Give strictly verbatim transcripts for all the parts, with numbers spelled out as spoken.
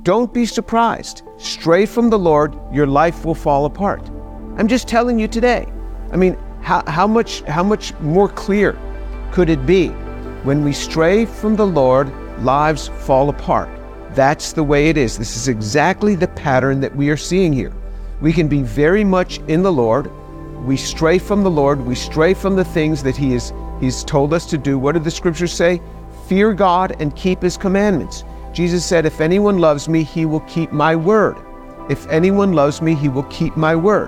don't be surprised. Stray from the Lord, your life will fall apart. I'm just telling you today. I mean, how, how much how much more clear could it be? When we stray from the Lord, lives fall apart. That's the way it is. This is exactly the pattern that we are seeing here. We can be very much in the Lord. We stray from the Lord. We stray from the things that He is He's told us to do. What did the scriptures say? Fear God and keep His commandments. Jesus said, if anyone loves me, he will keep my word. If anyone loves me, he will keep my word.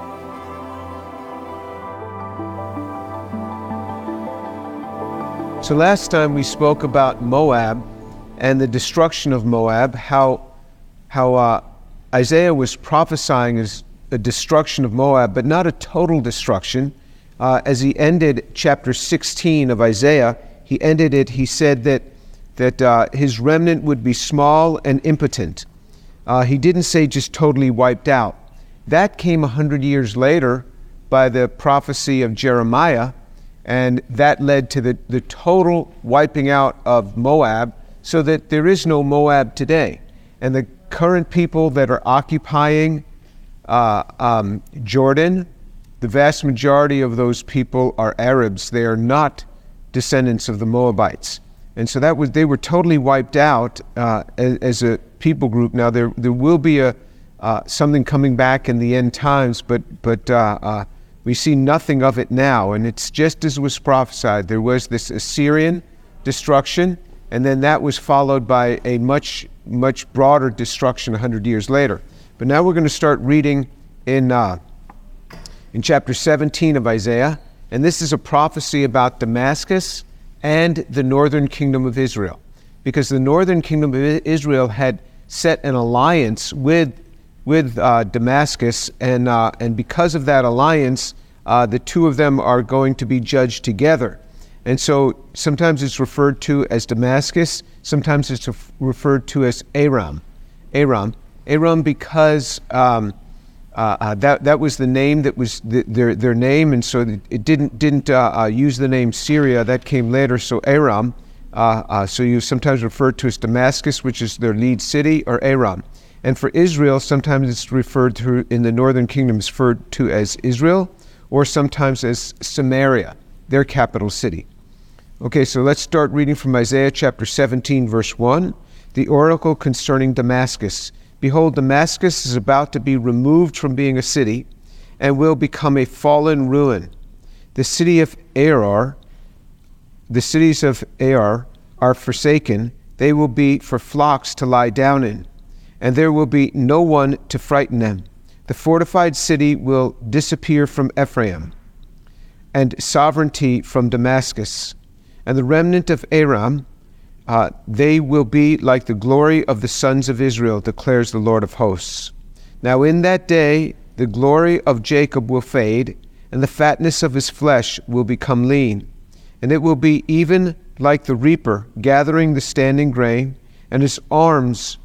So last time we spoke about Moab and the destruction of Moab, how, how uh, Isaiah was prophesying as a destruction of Moab, but not a total destruction. Uh, as he ended chapter sixteen of Isaiah, he ended it, he said that, that uh, his remnant would be small and impotent. Uh, he didn't say just totally wiped out. That came a hundred years later by the prophecy of Jeremiah, and that led to the, the total wiping out of Moab, so that there is no Moab today. And the current people that are occupying uh, um, Jordan, the vast majority of those people are Arabs. They are not descendants of the Moabites. And so that was, they were totally wiped out uh, as, as a people group. Now there there will be a uh, something coming back in the end times, but but uh, uh, we see nothing of it now. And it's just as was prophesied. There was this Assyrian destruction, and then that was followed by a much much broader destruction a hundred years later. But now we're going to start reading in uh, in chapter seventeen of Isaiah, and this is a prophecy about Damascus and the northern kingdom of Israel, because the northern kingdom of Israel had set an alliance with with uh, Damascus, and uh, and because of that alliance, uh, the two of them are going to be judged together. And so sometimes it's referred to as Damascus, sometimes it's referred to as Aram, Aram, Aram, because um, uh, uh, that that was the name that was the, their their name, and so it didn't didn't uh, uh, use the name Syria. That came later. So Aram. Uh, uh, so you sometimes refer to as Damascus, which is their lead city, or Aram. And for Israel, sometimes it's referred to in the northern kingdom, it's referred to as Israel, or sometimes as Samaria, their capital city. Okay, so let's start reading from Isaiah chapter seventeen, verse one. The oracle concerning Damascus. Behold, Damascus is about to be removed from being a city, and will become a fallen ruin. The city of Ar, the cities of Ar are forsaken. They will be for flocks to lie down in, and there will be no one to frighten them. The fortified city will disappear from Ephraim, and sovereignty from Damascus. And the remnant of Aram, uh, they will be like the glory of the sons of Israel, declares the Lord of hosts. Now in that day the glory of Jacob will fade, and the fatness of his flesh will become lean. And it will be even like the reaper gathering the standing grain, and his arms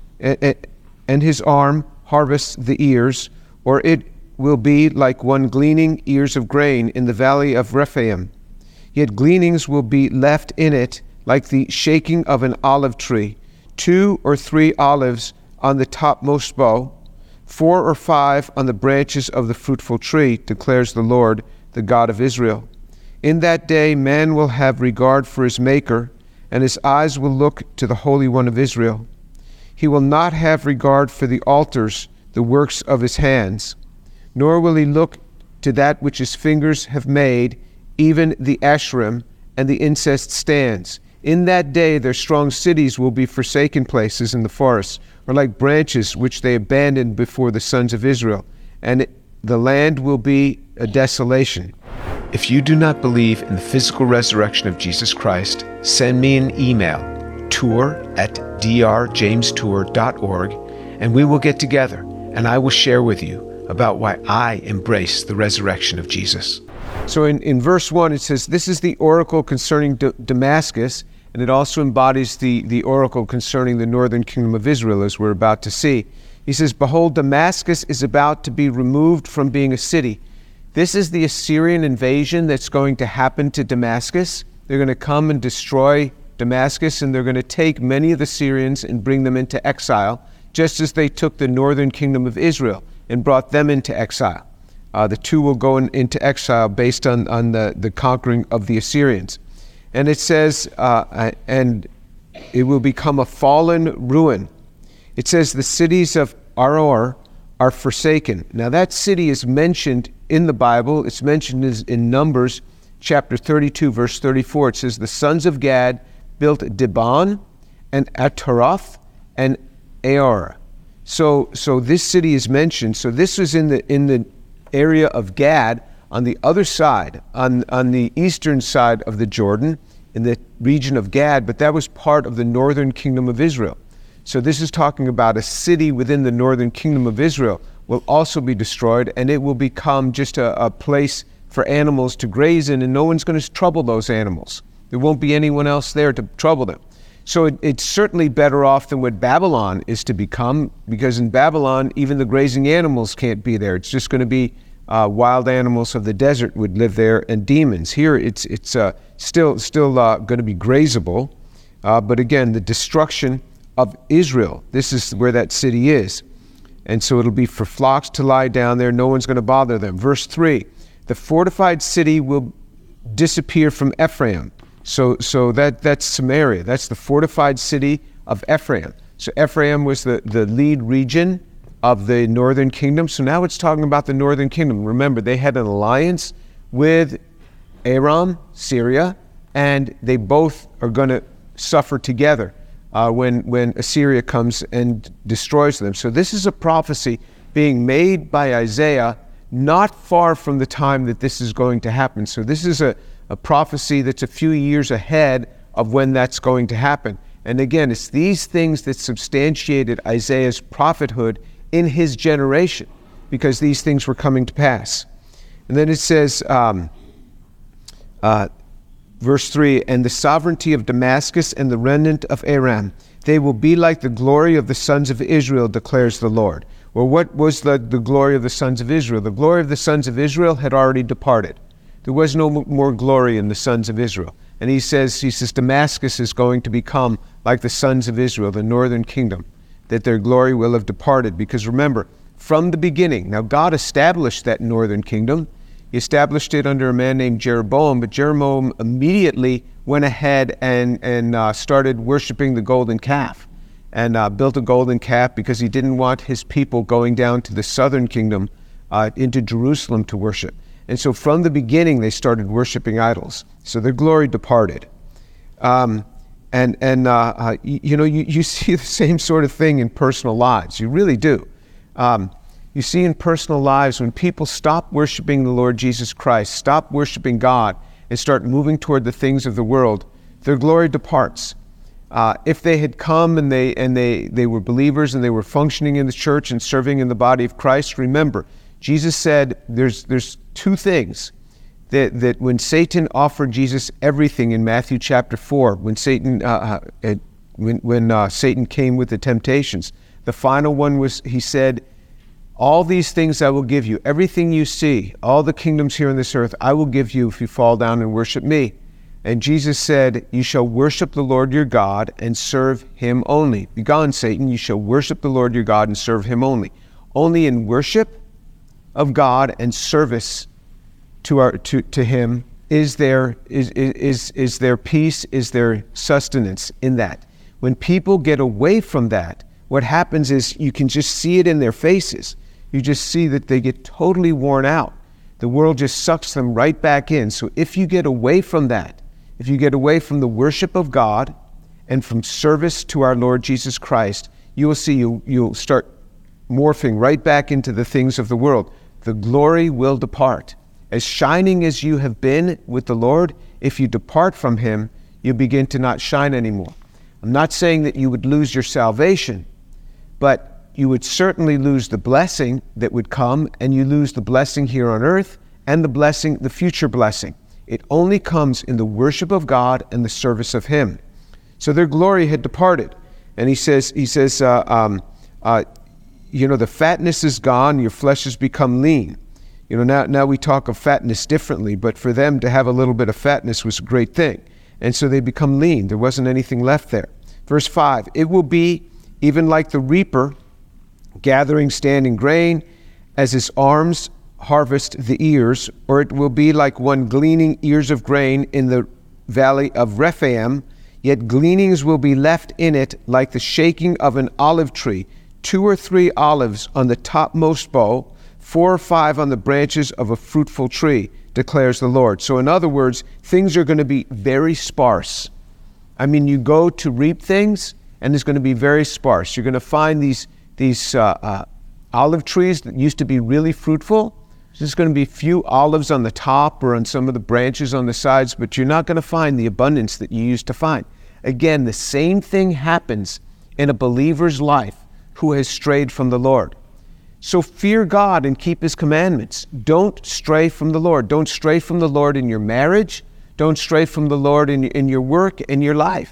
and his arm harvests the ears, or it will be like one gleaning ears of grain in the valley of Rephaim. Yet gleanings will be left in it like the shaking of an olive tree, two or three olives on the topmost bough, four or five on the branches of the fruitful tree, declares the Lord, the God of Israel. In that day man will have regard for his Maker, and his eyes will look to the Holy One of Israel. He will not have regard for the altars, the works of his hands, nor will he look to that which his fingers have made, even the Asherim and the incest stands. In that day their strong cities will be forsaken places in the forests, or like branches which they abandoned before the sons of Israel, and it, the land will be a desolation. If you do not believe in the physical resurrection of Jesus Christ, send me an email, tour at d r james tour dot org, and we will get together, and I will share with you about why I embrace the resurrection of Jesus. So in, in verse one, it says, this is the oracle concerning D- Damascus, and it also embodies the, the oracle concerning the northern kingdom of Israel, as we're about to see. He says, behold, Damascus is about to be removed from being a city. This is the Assyrian invasion that's going to happen to Damascus. They're going to come and destroy Damascus, and they're going to take many of the Syrians and bring them into exile, just as they took the northern kingdom of Israel and brought them into exile. Uh, the two will go in, into exile based on, on the, the conquering of the Assyrians. And it says, uh, and it will become a fallen ruin. It says the cities of Aroer are forsaken. Now that city is mentioned in the Bible. It's mentioned in Numbers chapter thirty-two, verse thirty-four. It says the sons of Gad built Dibon and Ataroth and Aor. So, so this city is mentioned. So this was in the in the area of Gad, on the other side, on on the eastern side of the Jordan, in the region of Gad. But that was part of the northern kingdom of Israel. So this is talking about a city within the northern kingdom of Israel will also be destroyed, and it will become just a, a place for animals to graze in, and no one's going to trouble those animals. There won't be anyone else there to trouble them. So it, it's certainly better off than what Babylon is to become, because in Babylon, even the grazing animals can't be there. It's just going to be uh, wild animals of the desert would live there, and demons. Here it's it's uh, still still uh, going to be grazable, uh, but again, the destruction of Israel. This is where that city is. And so it'll be for flocks to lie down there. No one's going to bother them. Verse three, the fortified city will disappear from Ephraim. So so that that's Samaria. That's the fortified city of Ephraim. So Ephraim was the, the lead region of the northern kingdom. So now it's talking about the northern kingdom. Remember, they had an alliance with Aram, Syria, and they both are going to suffer together. Uh, when, when Assyria comes and destroys them. So this is a prophecy being made by Isaiah not far from the time that this is going to happen. So this is a, a prophecy that's a few years ahead of when that's going to happen. And again, it's these things that substantiated Isaiah's prophethood in his generation, because these things were coming to pass. And then it says, um, uh, Verse three, and the sovereignty of Damascus and the remnant of Aram, they will be like the glory of the sons of Israel, declares the Lord. Well, what was the, the glory of the sons of Israel? The glory of the sons of Israel had already departed. There was no more glory in the sons of Israel. And he says, he says, Damascus is going to become like the sons of Israel, the northern kingdom, that their glory will have departed. Because remember, from the beginning, now God established that northern kingdom. He established it under a man named Jeroboam, but Jeroboam immediately went ahead and, and uh, started worshiping the golden calf, and uh, built a golden calf because he didn't want his people going down to the southern kingdom uh, into Jerusalem to worship. And so from the beginning, they started worshiping idols. So their glory departed. Um, and and uh, uh, you, you know, you, you see the same sort of thing in personal lives. You really do. Um, You see in personal lives, when people stop worshiping the Lord Jesus Christ, stop worshiping God, and start moving toward the things of the world, their glory departs. Uh, if they had come and they and they, they were believers and they were functioning in the church and serving in the body of Christ, remember, Jesus said there's there's two things. That, that when Satan offered Jesus everything in Matthew chapter four, when Satan uh, uh, when, when uh, Satan came with the temptations, the final one was, he said, all these things I will give you, everything you see, all the kingdoms here on this earth, I will give you if you fall down and worship me. And Jesus said, you shall worship the Lord your God and serve him only. Begone, Satan, you shall worship the Lord your God and serve him only. Only in worship of God and service to our to, to him is there is, is is there peace, is there sustenance in that. When people get away from that, what happens is you can just see it in their faces. You just see that they get totally worn out. The world just sucks them right back in. So if you get away from that, if you get away from the worship of God and from service to our Lord Jesus Christ, you will see you, you'll start morphing right back into the things of the world. The glory will depart. As shining as you have been with the Lord, if you depart from him, you begin to not shine anymore. I'm not saying that you would lose your salvation, but you would certainly lose the blessing that would come, and you lose the blessing here on earth and the blessing, the future blessing. It only comes in the worship of God and the service of him. So their glory had departed. And he says, he says, uh, um, uh, you know, the fatness is gone, your flesh has become lean. You know, now, now we talk of fatness differently, but for them to have a little bit of fatness was a great thing. And so they become lean. There wasn't anything left there. Verse five, it will be even like the reaper gathering standing grain, as his arms harvest the ears, or it will be like one gleaning ears of grain in the valley of Rephaim, yet gleanings will be left in it like the shaking of an olive tree, two or three olives on the topmost bough, four or five on the branches of a fruitful tree, declares the Lord. So in other words, things are going to be very sparse. I mean, you go to reap things, and it's going to be very sparse. You're going to find these these uh, uh, olive trees that used to be really fruitful. There's going to be few olives on the top or on some of the branches on the sides, but you're not going to find the abundance that you used to find. Again, the same thing happens in a believer's life who has strayed from the Lord. So fear God and keep his commandments. Don't stray from the Lord. Don't stray from the Lord in your marriage. Don't stray from the Lord in, in your work, in your life.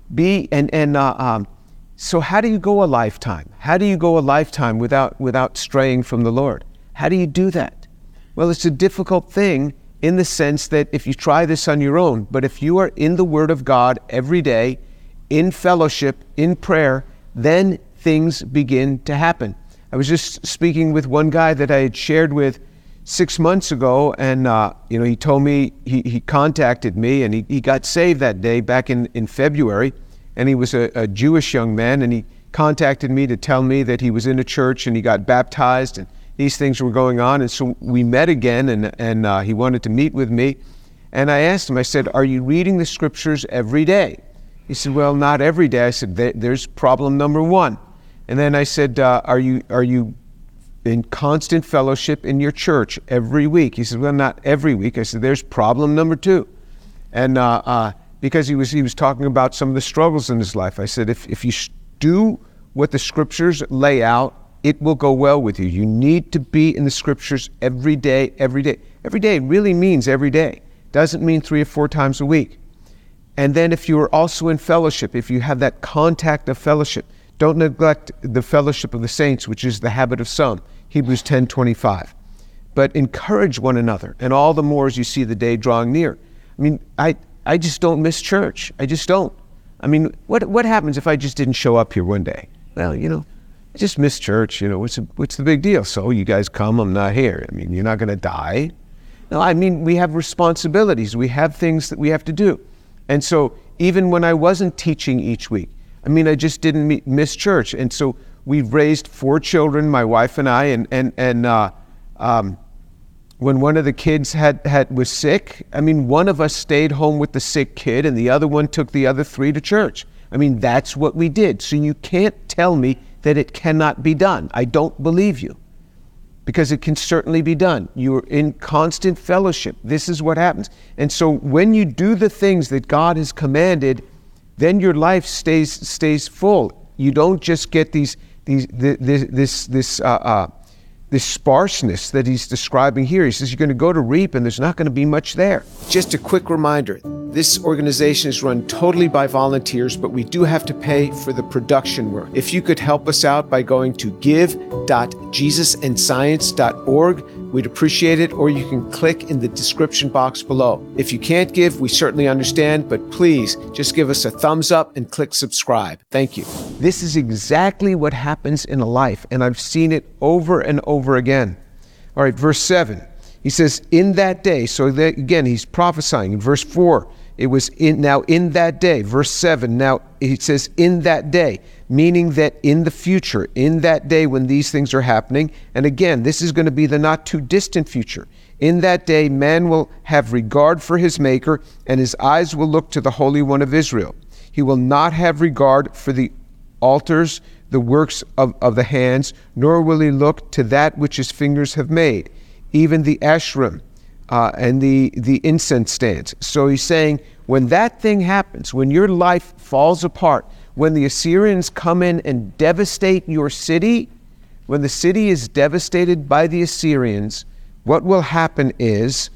Be and and uh, um, so how do you go a lifetime? How do you go a lifetime without without straying from the Lord? How do you do that? Well, it's a difficult thing in the sense that if you try this on your own, but if you are in the Word of God every day, in fellowship, in prayer, then things begin to happen. I was just speaking with one guy that I had shared with six months ago, and uh, you know, he told me, he, he contacted me, and he, he got saved that day back in, in February, and he was a, a Jewish young man, and he contacted me to tell me that he was in a church and he got baptized, and these things were going on. And so we met again, and, and uh, he wanted to meet with me. And I asked him, I said, are you reading the scriptures every day? He said, well, not every day. I said, there's problem number one. And then I said, uh, are you are you in constant fellowship in your church every week? He said, well, not every week. I said, there's problem number two. And uh, uh, because he was he was talking about some of the struggles in his life, I said, if, if you do what the scriptures lay out, it will go well with you. You need to be in the scriptures every day, every day. Every day really means every day. Doesn't mean three or four times a week. And then if you are also in fellowship, if you have that contact of fellowship, don't neglect the fellowship of the saints, which is the habit of some, Hebrews ten twenty-five. But encourage one another, and all the more as you see the day drawing near. I mean, I, I just don't miss church. I just don't. I mean, what what happens if I just didn't show up here one day? Well, you know, I just miss church. You know, what's, a, what's the big deal? So you guys come, I'm not here. I mean, you're not going to die. No, I mean, we have responsibilities. We have things that we have to do. And so even when I wasn't teaching each week, I mean, I just didn't meet, miss church. And so we've raised four children, my wife and I, and and and uh, um, when one of the kids had, had was sick, I mean, one of us stayed home with the sick kid, and the other one took the other three to church. I mean, that's what we did. So you can't tell me that it cannot be done. I don't believe you, because it can certainly be done. You're in constant fellowship. This is what happens. And so when you do the things that God has commanded, then your life stays stays full. You don't just get these these this this this uh, uh, this sparseness that he's describing here. He says you're going to go to reap, and there's not going to be much there. Just a quick reminder: this organization is run totally by volunteers, but we do have to pay for the production work. If you could help us out by going to give dot jesus and science dot org, we'd appreciate it, or you can click in the description box below. If you can't give, we certainly understand, but please just give us a thumbs up and click subscribe. Thank you. This is exactly what happens in a life, and I've seen it over and over again. All right, verse seven. He says, in that day, so that, again, he's prophesying. In verse four, it was in now in that day. Verse seven, now he says in that day, meaning that in the future, in that day when these things are happening, and again, this is going to be the not too distant future. In that day, man will have regard for his Maker, and his eyes will look to the Holy One of Israel. He will not have regard for the altars, the works of, of the hands, nor will he look to that which his fingers have made, even the Asherim uh, and the, the incense stands. So he's saying, when that thing happens, when your life falls apart, when the Assyrians come in and devastate your city, when the city is devastated by the Assyrians, what will happen is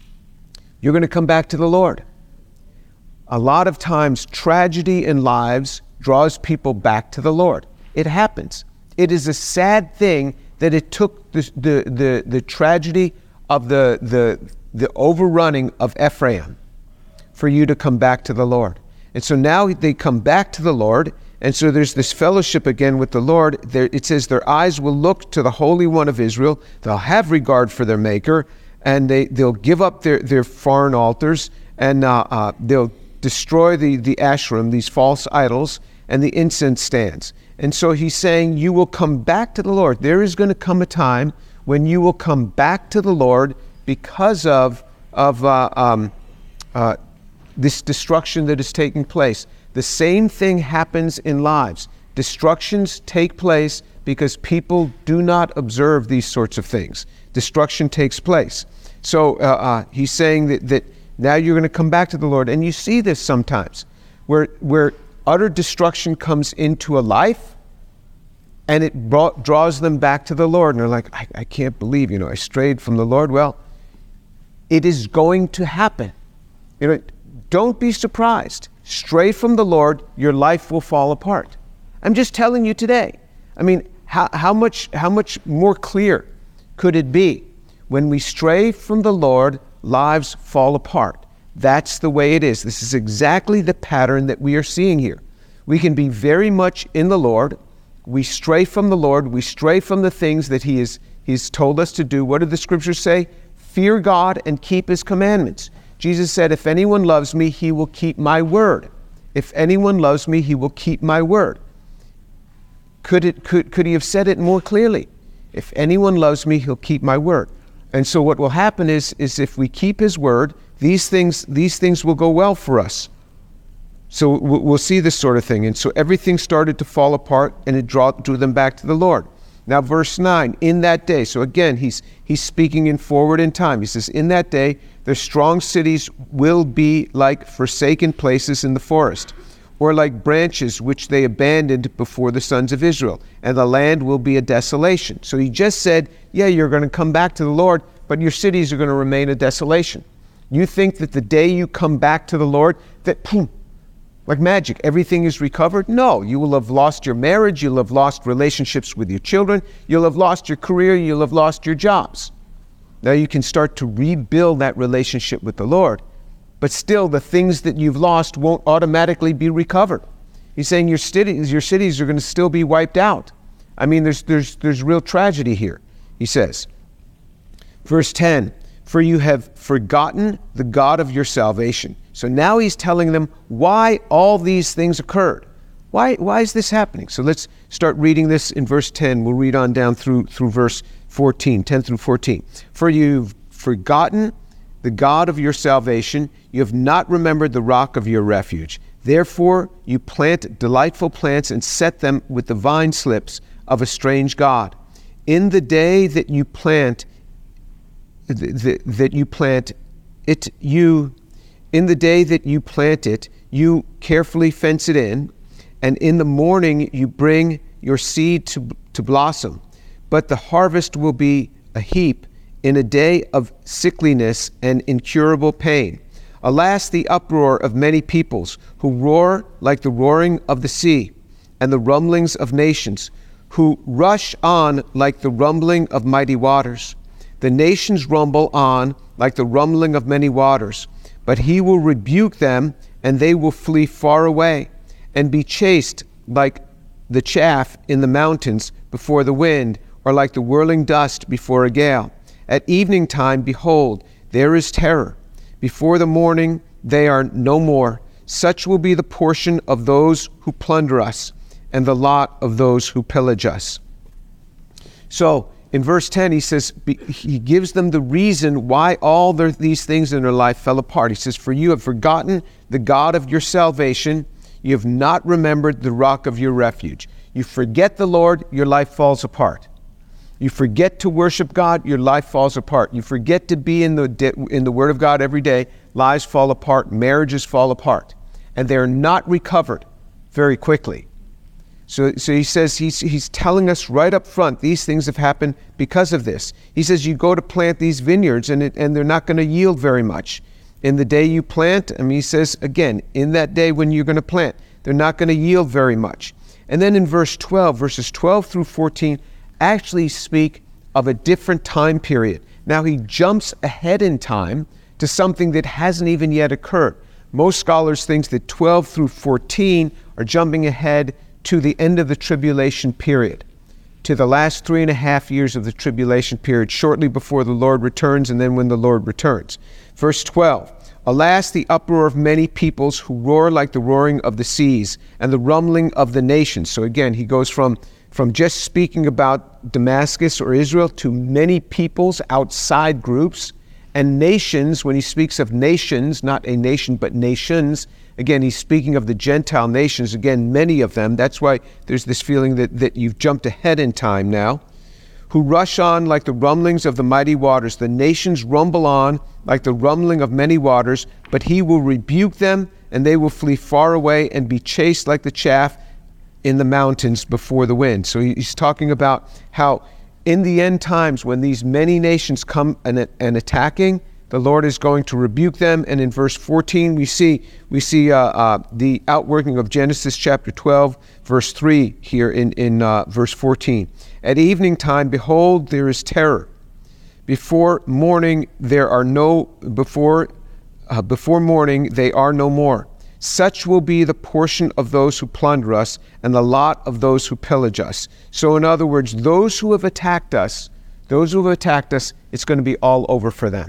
you're going to come back to the Lord. A lot of times, tragedy in lives draws people back to the Lord. It happens. It is a sad thing that it took the the the, the tragedy of the, the the overrunning of Ephraim for you to come back to the Lord. And so now they come back to the Lord, And so there's this fellowship again with the Lord. There, it says their eyes will look to the Holy One of Israel. They'll have regard for their Maker, and they, they'll give up their, their foreign altars, and uh, uh, they'll destroy the, the Asherim, these false idols, and the incense stands. And so he's saying you will come back to the Lord. There is going to come a time when you will come back to the Lord because of, of uh, um, uh, this destruction that is taking place. The same thing happens in lives. Destructions take place because people do not observe these sorts of things. Destruction takes place. So uh, uh, he's saying that, that now you're going to come back to the Lord. And you see this sometimes, where, where utter destruction comes into a life, and it brought, draws them back to the Lord. And they're like, I, I can't believe, you know, I strayed from the Lord. Well, it is going to happen. You know, don't be surprised. Stray from the Lord, your life will fall apart. I'm just telling you today. I mean, how, how much how much more clear could it be? When we stray from the Lord, lives fall apart. That's the way it is. This is exactly the pattern that we are seeing here. We can be very much in the Lord. We stray from the Lord. We stray from the things that He is He's told us to do. What did the scriptures say? Fear God and keep His commandments. Jesus said, if anyone loves me, he will keep my word. If anyone loves me, he will keep my word. Could it could could he have said it more clearly? If anyone loves me, he'll keep my word. And so what will happen is, is if we keep His word, these things these things will go well for us. So we'll see this sort of thing. And so everything started to fall apart, and it drew, drew them back to the Lord. Now verse nine, in that day. So again, he's he's speaking in forward in time. He says, in that day, their strong cities will be like forsaken places in the forest, or like branches which they abandoned before the sons of Israel, and the land will be a desolation. So he just said, yeah, you're going to come back to the Lord, but your cities are going to remain a desolation. You think that the day you come back to the Lord, that boom, like magic, everything is recovered? No, you will have lost your marriage, you'll have lost relationships with your children, you'll have lost your career, you'll have lost your jobs. Now you can start to rebuild that relationship with the Lord, but still the things that you've lost won't automatically be recovered. He's saying your cities, your cities are going to still be wiped out. I mean, there's, there's, there's real tragedy here, he says. Verse ten, for you have forgotten the God of your salvation. So now he's telling them why all these things occurred. Why, why is this happening? So let's start reading this in verse ten. We'll read on down through, through verse fourteen, ten through fourteen. For you've forgotten the God of your salvation. You have not remembered the rock of your refuge. Therefore you plant delightful plants and set them with the vine slips of a strange God. In the day that you plant, th- that you plant it, you... In the day that you plant it, you carefully fence it in, and in the morning you bring your seed to, to blossom. But the harvest will be a heap in a day of sickliness and incurable pain. Alas, the uproar of many peoples, who roar like the roaring of the sea, and the rumblings of nations, who rush on like the rumbling of mighty waters. The nations rumble on like the rumbling of many waters. But he will rebuke them, and they will flee far away, and be chased like the chaff in the mountains before the wind, or like the whirling dust before a gale. At evening time, behold, there is terror. Before the morning, they are no more. Such will be the portion of those who plunder us, and the lot of those who pillage us. So, in verse ten, he says, he gives them the reason why all their, these things in their life fell apart. He says, for you have forgotten the God of your salvation. You have not remembered the rock of your refuge. You forget the Lord, your life falls apart. You forget to worship God, your life falls apart. You forget to be in the, in the Word of God every day, lives fall apart, marriages fall apart. And they're not recovered very quickly. So, so he says, he's, he's telling us right up front, these things have happened because of this. He says, you go to plant these vineyards and, it, and they're not going to yield very much. In the day you plant, I mean, he says, again, in that day when you're going to plant, they're not going to yield very much. And then in verse twelve, verses twelve through fourteen, actually speak of a different time period. Now he jumps ahead in time to something that hasn't even yet occurred. Most scholars think that twelve through fourteen are jumping ahead to the end of the tribulation period, to the last three and a half years of the tribulation period, shortly before the Lord returns and then when the Lord returns. Verse twelve, alas, the uproar of many peoples who roar like the roaring of the seas and the rumbling of the nations. So again, he goes from, from just speaking about Damascus or Israel to many peoples, outside groups, and nations. When he speaks of nations, not a nation, but nations, again, he's speaking of the Gentile nations, again, many of them. That's why there's this feeling that, that you've jumped ahead in time now. Who rush on like the rumblings of the mighty waters. The nations rumble on like the rumbling of many waters, but he will rebuke them, and they will flee far away and be chased like the chaff in the mountains before the wind. So he's talking about how in the end times, when these many nations come and, and attacking, the Lord is going to rebuke them. And in verse fourteen, we see we see uh, uh, the outworking of Genesis chapter twelve, verse three here in, in uh, verse fourteen. At evening time, behold, there is terror. Before morning, there are no, before, uh, before morning, they are no more. Such will be the portion of those who plunder us and the lot of those who pillage us. So in other words, those who have attacked us, those who have attacked us, it's going to be all over for them.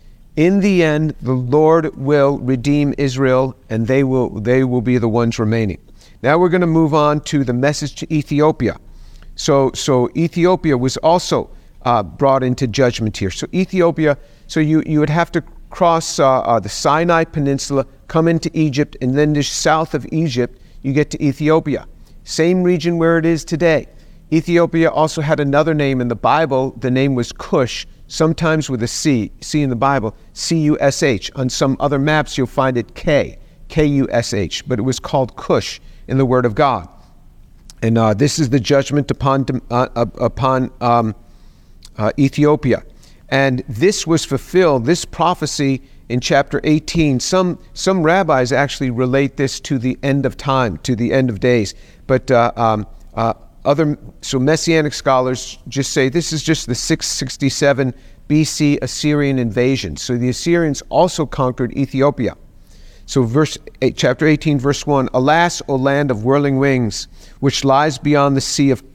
In the end, the Lord will redeem Israel, and they will, they will be the ones remaining. Now we're going to move on to the message to Ethiopia. So, so Ethiopia was also uh, brought into judgment here. So Ethiopia, so you, you would have to cross uh, uh, the Sinai Peninsula, come into Egypt, and then just south of Egypt, you get to Ethiopia. Same region where it is today. Ethiopia also had another name in the Bible. The name was Cush, sometimes with a C, C in the Bible, C U S H. On some other maps, you'll find it K, K U S H, but it was called Cush in the Word of God. And uh, this is the judgment upon, uh, upon um, uh, Ethiopia. And this was fulfilled, this prophecy in chapter eighteen. Some some rabbis actually relate this to the end of time, to the end of days. But uh, um, uh, other, so Messianic scholars just say this is just the six sixty-seven B C Assyrian invasion. So the Assyrians also conquered Ethiopia. So verse eight, chapter eighteen, verse one, alas, O land of whirling wings, which lies beyond the sea of,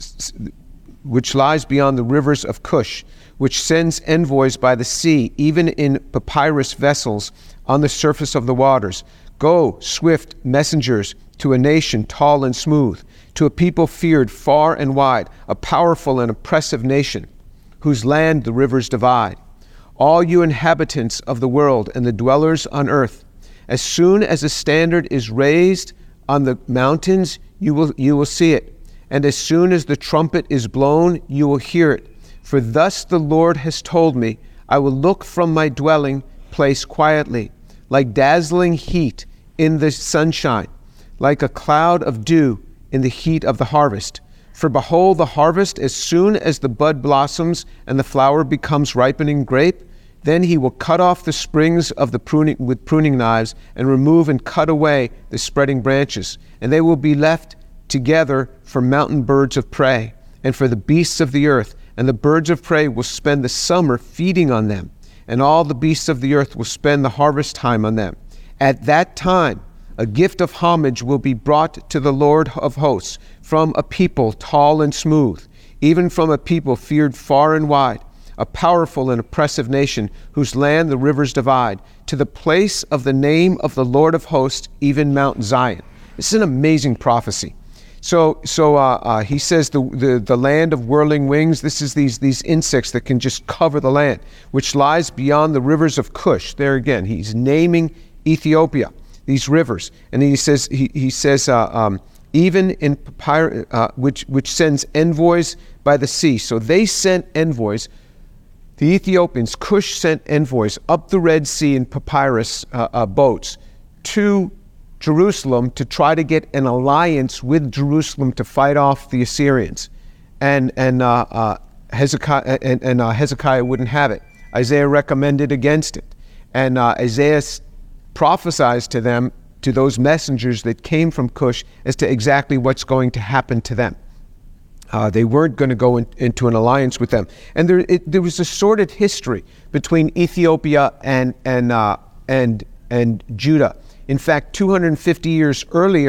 which lies beyond the rivers of Cush, which sends envoys by the sea, even in papyrus vessels on the surface of the waters. Go, swift messengers, to a nation tall and smooth, to a people feared far and wide, a powerful and oppressive nation, whose land the rivers divide. All you inhabitants of the world and the dwellers on earth, as soon as a standard is raised on the mountains, you will, you will see it. And as soon as the trumpet is blown, you will hear it. For thus the Lord has told me, I will look from my dwelling place quietly, like dazzling heat in the sunshine, like a cloud of dew in the heat of the harvest. For behold, the harvest, as soon as the bud blossoms and the flower becomes ripening grape, then he will cut off the springs of the pruning with pruning knives and remove and cut away the spreading branches, and they will be left together for mountain birds of prey and for the beasts of the earth. And the birds of prey will spend the summer feeding on them, and all the beasts of the earth will spend the harvest time on them. At that time, a gift of homage will be brought to the Lord of hosts from a people tall and smooth, even from a people feared far and wide, a powerful and oppressive nation whose land the rivers divide, to the place of the name of the Lord of hosts, even Mount Zion. This is an amazing prophecy. So, so uh, uh, he says the, the the land of whirling wings. This is these these insects that can just cover the land, which lies beyond the rivers of Cush. There again, he's naming Ethiopia, these rivers, and he says he he says uh, um, even in papyrus, uh, which which sends envoys by the sea. So they sent envoys. The Ethiopians, Cush sent envoys up the Red Sea in papyrus uh, uh, boats to Jerusalem to try to get an alliance with Jerusalem to fight off the Assyrians, and and uh, uh, Hezekiah and, and uh, Hezekiah wouldn't have it. Isaiah recommended against it, and uh, Isaiah prophesies to them, to those messengers that came from Cush, as to exactly what's going to happen to them. Uh, they weren't going to go in, into an alliance with them, and there it, there was a sordid history between Ethiopia and and uh, and and Judah. In fact, two hundred fifty years earlier,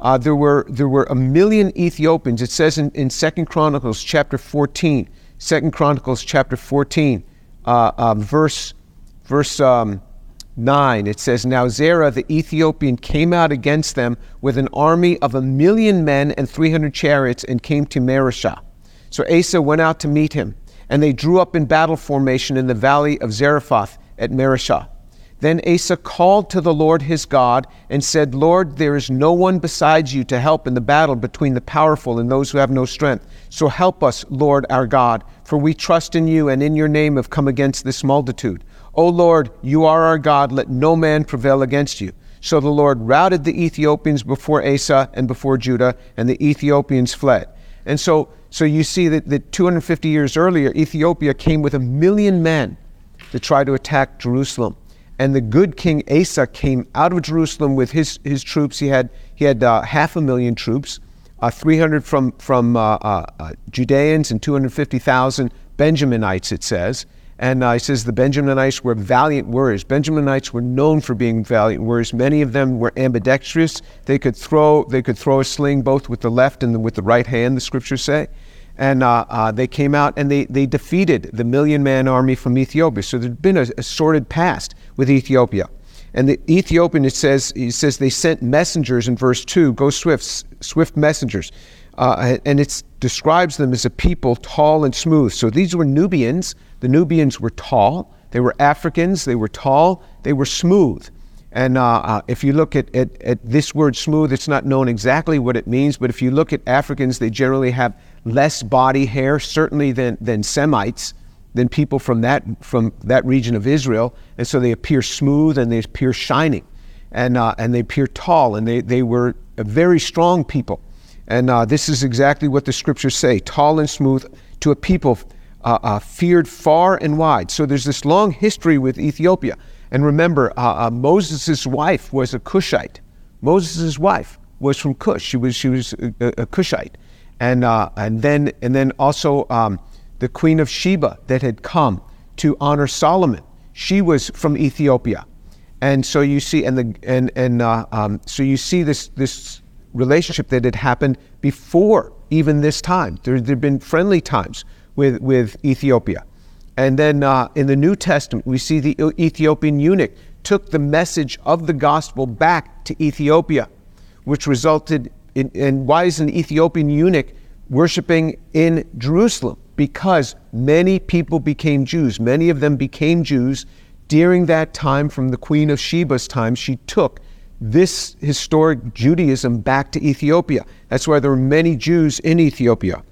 Uh, there were there were a million Ethiopians. It says in, in Second Chronicles chapter fourteen, Second Chronicles chapter fourteen, uh, uh, verse verse um, nine. It says, "Now Zerah the Ethiopian came out against them with an army of a million men and three hundred chariots, and came to Marishah. So Asa went out to meet him, and they drew up in battle formation in the valley of Zarephath at Marishah. Then Asa called to the Lord his God and said, Lord, there is no one besides you to help in the battle between the powerful and those who have no strength. So help us, Lord our God, for we trust in you and in your name have come against this multitude. O Lord, you are our God, let no man prevail against you." So the Lord routed the Ethiopians before Asa and before Judah, and the Ethiopians fled. And so so you see that, that two hundred fifty years earlier, Ethiopia came with a million men to try to attack Jerusalem. And the good King Asa came out of Jerusalem with his, his troops. He had he had uh, half a million troops, uh, three hundred from from uh, uh, uh, Judeans and two hundred fifty thousand Benjaminites, it says. And uh, he says the Benjaminites were valiant warriors. Benjaminites were known for being valiant warriors. Many of them were ambidextrous. They could throw they could throw a sling both with the left and the, with the right hand, the scriptures say. And uh, uh, they came out and they, they defeated the million-man army from Ethiopia. So there'd been a, a sordid past with Ethiopia. And the Ethiopian, it says, it says they sent messengers in verse two, go swift, swift messengers. Uh, and it describes them as a people tall and smooth. So these were Nubians. The Nubians were tall. They were Africans. They were tall. They were smooth. And uh, uh, if you look at, at, at this word smooth, it's not known exactly what it means, but if you look at Africans, they generally have less body hair, certainly than, than Semites, than people from that from that region of Israel. And so they appear smooth and they appear shining. And uh, and they appear tall, and they, they were a very strong people. And uh, this is exactly what the scriptures say, tall and smooth, to a people uh, uh, feared far and wide. So there's this long history with Ethiopia. And remember, uh, uh, Moses' wife was a Cushite. Moses' wife was from Cush. She was she was a, a Cushite, and uh, and then and then also um, the Queen of Sheba that had come to honor Solomon. She was from Ethiopia, and so you see, and the and and uh, um, so you see this this relationship that had happened before even this time. There there'd been friendly times with with Ethiopia. And then uh, in the New Testament, we see the Ethiopian eunuch took the message of the gospel back to Ethiopia, which resulted in, and why is an Ethiopian eunuch worshiping in Jerusalem? Because many people became Jews. Many of them became Jews during that time from the Queen of Sheba's time. She took this historic Judaism back to Ethiopia. That's why there were many Jews in Ethiopia.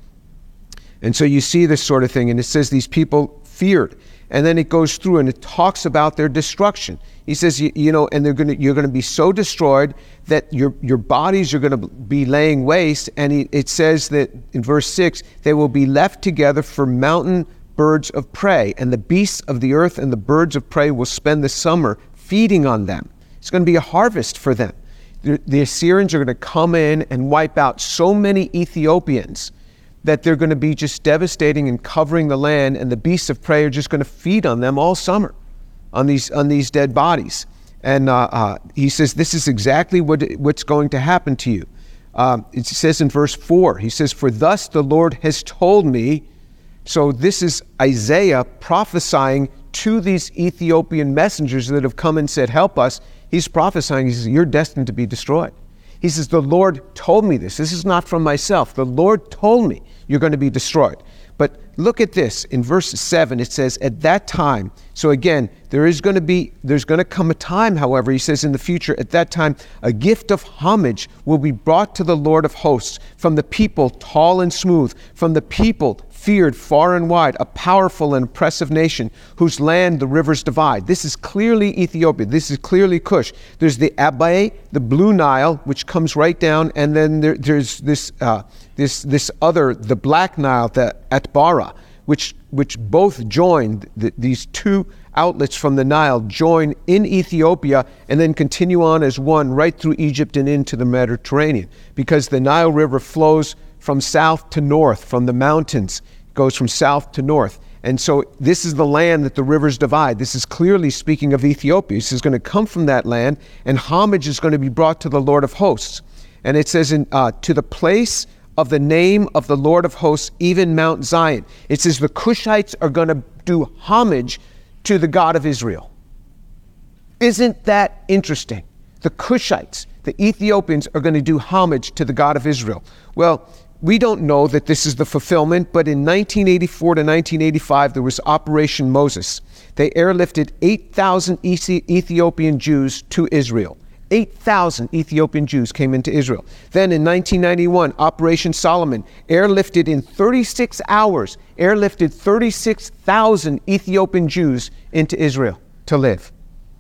And so you see this sort of thing, and it says these people feared. And then it goes through and it talks about their destruction. He says, you, you know, and they're going to, you're going to be so destroyed that your your bodies are going to be laying waste. And he, it says that in verse six, they will be left together for mountain birds of prey, and the beasts of the earth and the birds of prey will spend the summer feeding on them. It's going to be a harvest for them. The, the Assyrians are going to come in and wipe out so many Ethiopians that they're going to be just devastating and covering the land, and the beasts of prey are just going to feed on them all summer, on these on these dead bodies. And uh, uh, he says this is exactly what what's going to happen to you. Um, it says in verse four, he says, "For thus the Lord has told me." So this is Isaiah prophesying to these Ethiopian messengers that have come and said, "Help us." He's prophesying. He says, "You're destined to be destroyed." He says, "The Lord told me this. This is not from myself. The Lord told me you're going to be destroyed." But look at this. In verse seven, it says, "At that time," so again, there is going to be, there's going to come a time, however, he says in the future, "At that time, a gift of homage will be brought to the Lord of hosts from the people tall and smooth, from the people feared far and wide, a powerful and oppressive nation whose land the rivers divide." This is clearly Ethiopia. This is clearly Cush. There's the Abai, the Blue Nile, which comes right down, and then there, there's this uh, this this other, the Black Nile, the Atbara, which which both join, the, these two outlets from the Nile join in Ethiopia and then continue on as one right through Egypt and into the Mediterranean, because the Nile River flows from south to north, from the mountains, goes from south to north. And so this is the land that the rivers divide. This is clearly speaking of Ethiopia. This is going to come from that land, and homage is going to be brought to the Lord of hosts. And it says, in, uh, to the place of the name of the Lord of hosts, even Mount Zion. It says the Cushites are going to do homage to the God of Israel. Isn't that interesting? The Cushites, the Ethiopians, are going to do homage to the God of Israel. Well, we don't know that this is the fulfillment, but in nineteen eighty-four to nineteen eighty-five, there was Operation Moses. They airlifted eight thousand Ethiopian Jews to Israel. eight thousand Ethiopian Jews came into Israel. Then in nineteen ninety-one, Operation Solomon, airlifted in thirty-six hours, airlifted thirty-six thousand Ethiopian Jews into Israel to live.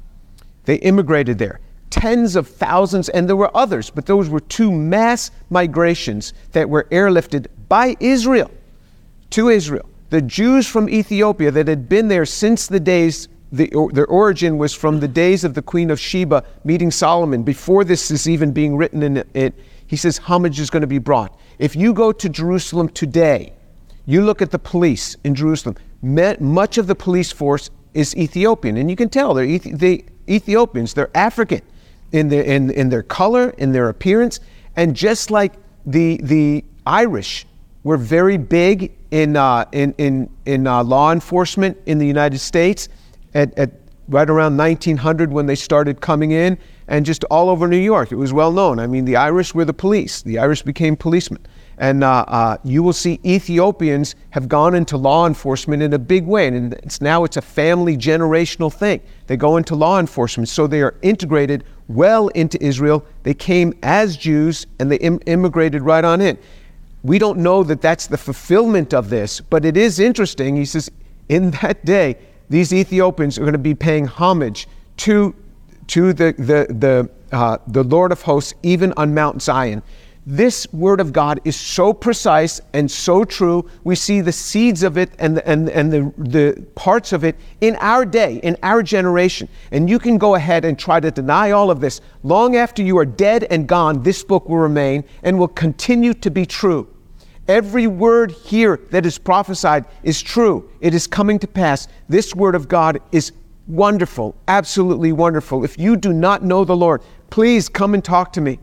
They immigrated there. Tens of thousands, and there were others, but those were two mass migrations that were airlifted by Israel to Israel. The Jews from Ethiopia that had been there since the days, the, or, their origin was from the days of the Queen of Sheba meeting Solomon. Before this is even being written in it, he says homage is going to be brought. If you go to Jerusalem today, you look at the police in Jerusalem, much of the police force is Ethiopian, and you can tell they're Ethi- they Ethiopians, they're African in their in, in their color, in their appearance, and just like the the Irish were very big in uh, in in in uh, law enforcement in the United States at, at right around nineteen hundred when they started coming in, and just all over New York, it was well known. I mean, the Irish were the police. The Irish became policemen. And uh, uh, you will see Ethiopians have gone into law enforcement in a big way. And it's now it's a family generational thing. They go into law enforcement. So they are integrated well into Israel. They came as Jews and they im- immigrated right on in. We don't know that that's the fulfillment of this, but it is interesting. He says, in that day, these Ethiopians are going to be paying homage to, to the, the, the, uh, the Lord of hosts, even on Mount Zion. This word of God is so precise and so true. We see the seeds of it and the, and, and the, the parts of it in our day, in our generation. And you can go ahead and try to deny all of this. Long after you are dead and gone, this book will remain and will continue to be true. Every word here that is prophesied is true. It is coming to pass. This word of God is wonderful, absolutely wonderful. If you do not know the Lord, please come and talk to me.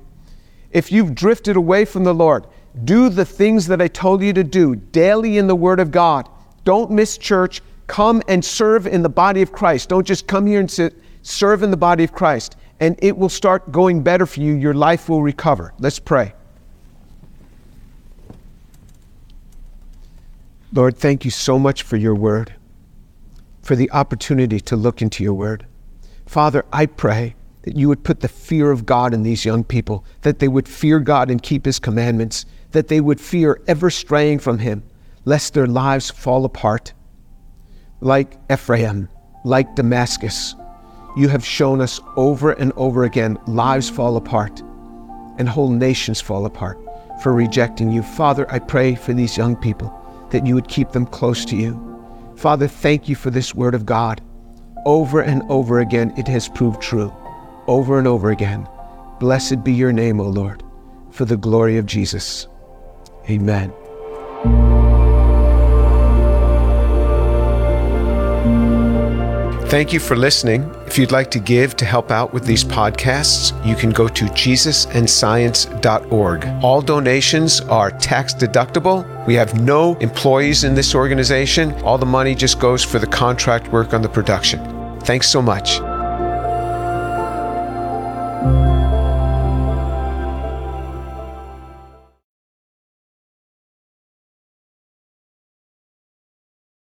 If you've drifted away from the Lord, do the things that I told you to do daily in the Word of God. Don't miss church. Come and serve in the body of Christ. Don't just come here and sit. Serve in the body of Christ, and it will start going better for you. Your life will recover. Let's pray. Lord, thank you so much for your Word, for the opportunity to look into your Word. Father, I pray that you would put the fear of God in these young people, that they would fear God and keep his commandments, that they would fear ever straying from him, lest their lives fall apart. Like Ephraim, like Damascus, you have shown us over and over again, lives fall apart and whole nations fall apart for rejecting you. Father, I pray for these young people, that you would keep them close to you. Father, thank you for this word of God. Over and over again, it has proved true. Over and over again. Blessed be your name, O Lord, for the glory of Jesus. Amen. Thank you for listening. If you'd like to give to help out with these podcasts, you can go to jesus and science dot org. All donations are tax deductible. We have no employees in this organization. All the money just goes for the contract work on the production. Thanks so much.